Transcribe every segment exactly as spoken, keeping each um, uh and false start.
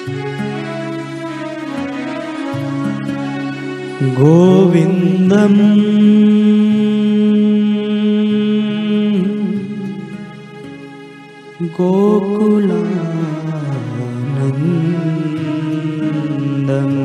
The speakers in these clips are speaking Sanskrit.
गोविन्दं गोकुलानन्दं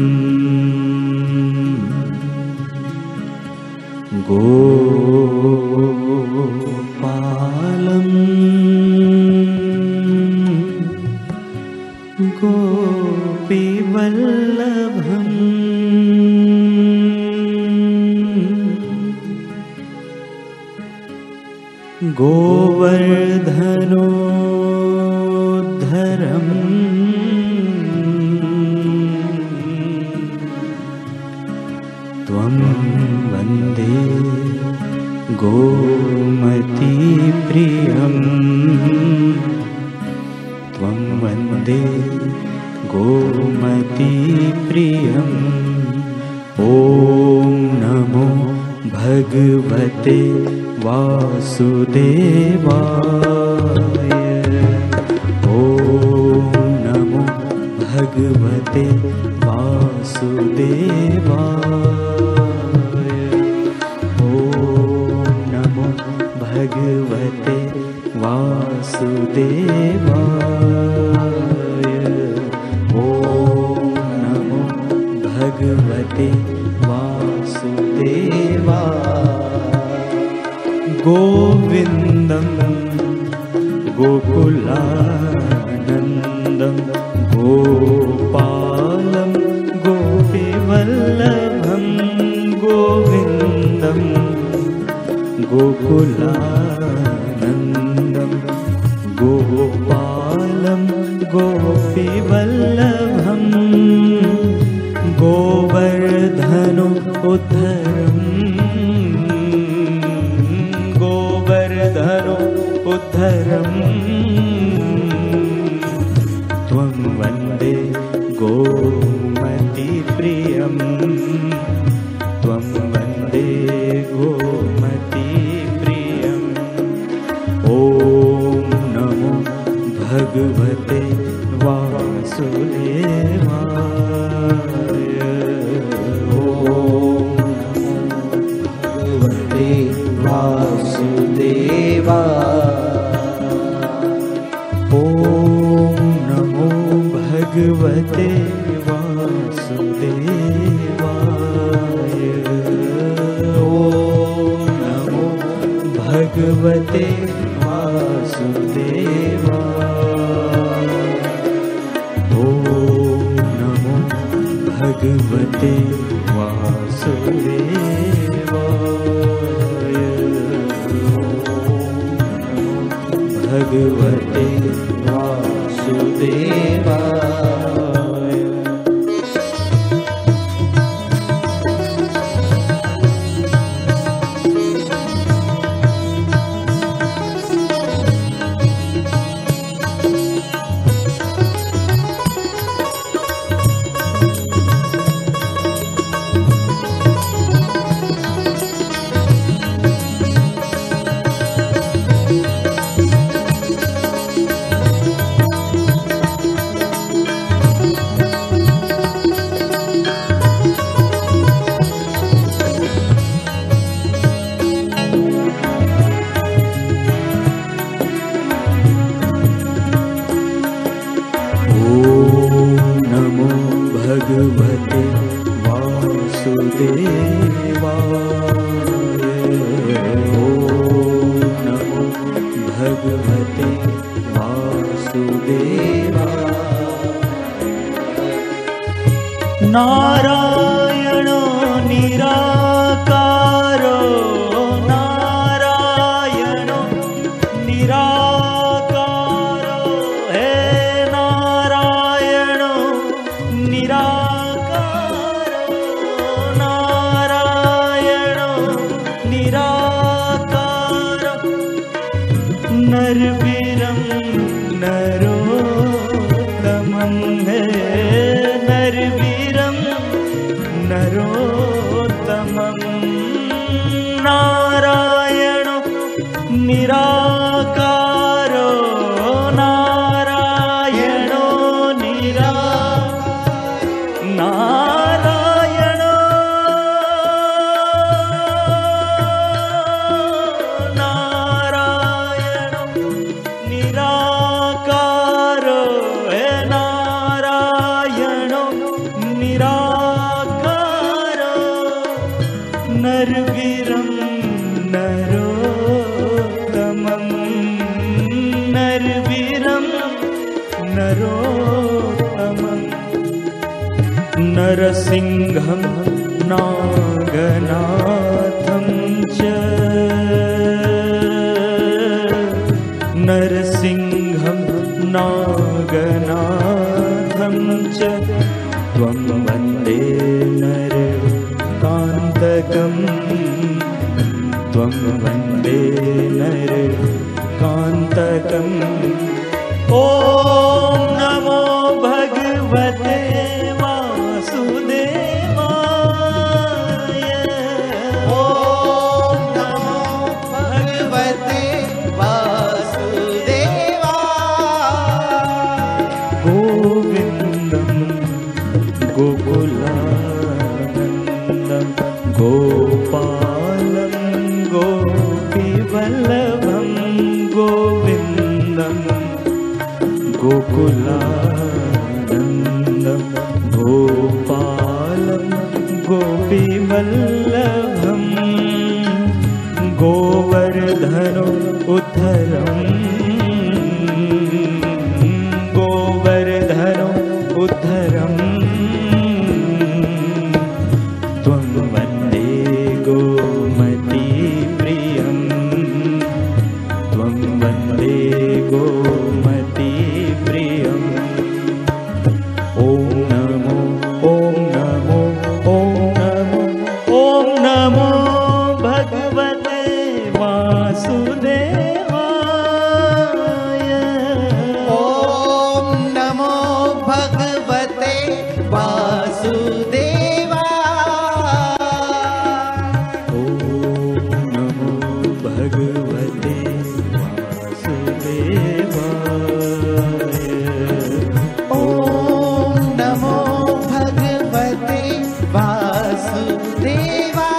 गोपालं गोपीवल्लभम् गोवर्धनोद्धरम् त्वं वन्दे गोमतीप्रियम् त्वं वन्दे गोमतीप्रियम् ॐ नमो भगवते वासुदेवाय ॐ नमो भगवते वासुदेवाय ॐ नमो भगवते वासुदेवाय ॐ नमो भगवते वासुदेवाय गोविन्दं गोकुलानन्दं गोपालं गोपीवल्लभं गोविन्दं गोकुलानन्दं गोपालं गोपीवल्लभं गोवर्धनोद्धरम् उद्धरम् त्वं वन्दे गोमतीप्रियम् त्वं वन्दे गोमतीप्रियम् ॐ नमो भगवते वासुदेवाय ॐ भगवते वासुदेवाय ॐ नमो भगवते वासुदेवाय ॐ नमो भगवते वासुदेवाय ॐ नमो भगवते वासुदेवाय भगवते वासुदेवाय भगवते वासुदेवाय ॐ नमो भगवते वासुदेवाय नारायणो निराकारो नारायणो निराकारो हे नारायणो निराकारो नारायणो निराकारो नरवीरं नरोत्तमं हे नरवीरं नरोत्तमं नारायणो निराकारो नारायणो निराकारो वीरं नरोत्तमं नरसिंहं नागनाथं च नरसिंहं नागनाथं च त्वं वन्दे नरकान्तकं त्वं वन्दे नरकान्तकम् ॐ नमो भगवते वासुदेवाय ॐ नमो भगवते वासुदेवाय गोविन्दं गोकुलानन्दं गोपालं गोपीवल्लभं गोविन्दं गोकुलानन्दं गोपालं गोपीवल्लभं गोवर्धनो उद्धरं गोवर्धनो उद्धरं त्वं वन्दे गोमतीप्रियं त्वं वन्दे गोमतीप्रियम् ॐ नमो ॐ नमो ॐ नमो ॐ नमो भगवते वासुदेवाय ॐ नमो भगवते वासुदेवाय ॐ नमो भगवते वासुदेवाय ॐ नमो भगवते वासुदेवाय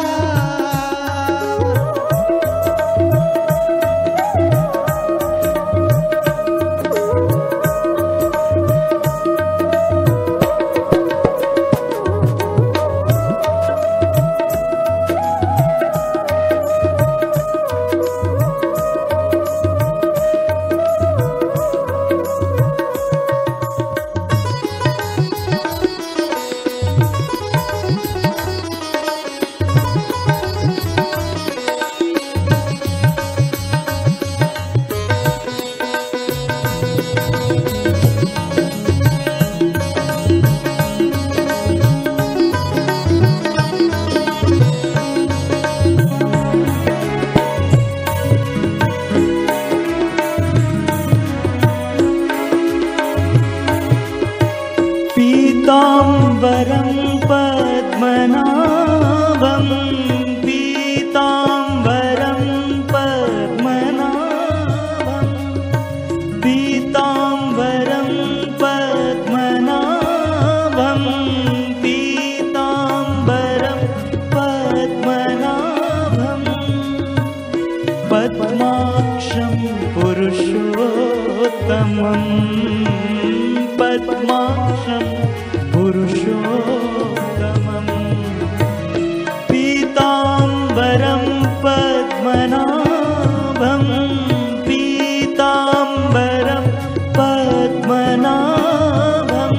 पीताम्बरं पद्मनाभं पीताम्बरं पद्मनाभं पीताम्बरं पद्मनाभं पीताम्बरं पद्मनाभं पद्माक्षं पुरुषोत्तमं पद्माक्षं पुरुषोत्तमं पीताम्बरं पद्मनाभं पीताम्बरं पद्मनाभं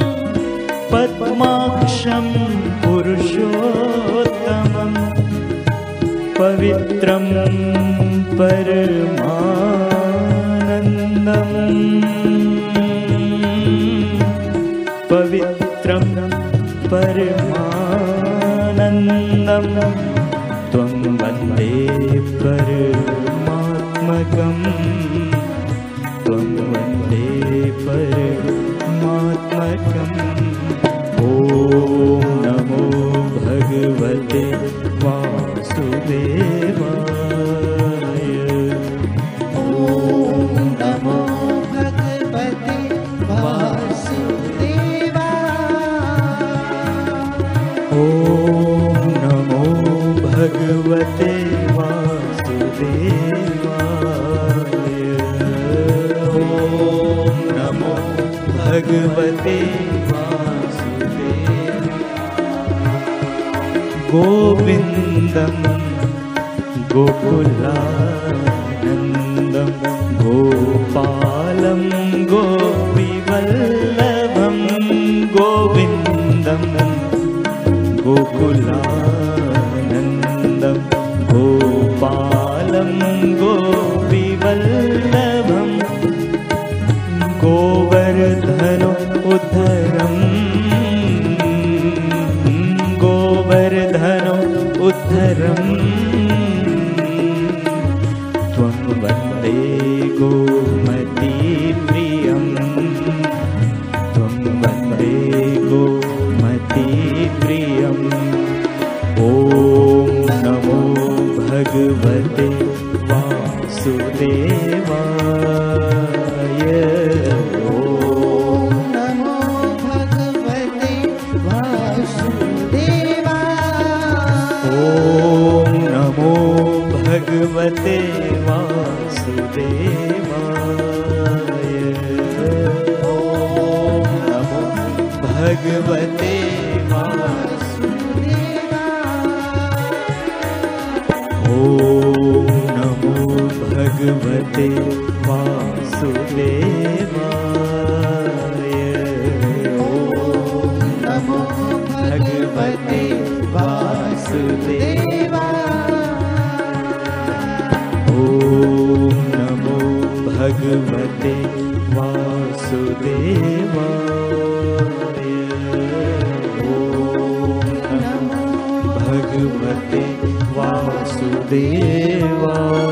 पद्माक्षं पुरुषोत्तमं पवित्रं परमानन्दम् पवित्रं परमानन्दं त्वं वन्दे परमात्मकं त्वं वन्दे परमात्मकम् ॐ नमो भगवते वासुदेवाय ॐ नमो भगवते वासुदेवाय ॐ नमो भगवते वासुदेवाय ॐ नमो भगवते वासुदेवाय गोविन्दं गोकुलानन्दं गोपाल गोवर्धनो उद्धरम् गोवर्धनो उद्धरम् त्वं वन्दे गोमती प्रियम् त्वं वन्दे गोमती प्रियम् ॐ नमो भगवते वासुदेवाय ॐ नमो भगवते वासुदेवाय ॐ नमो भगवते वासुदेवाय ॐ नमो भगवते ॐ नमो भगवते वासुदेवाय ॐ नमो भगवते वासुदेवाय ॐ नमो भगवते वासुदेवाय ॐ नमो भगवते वासुदेवाय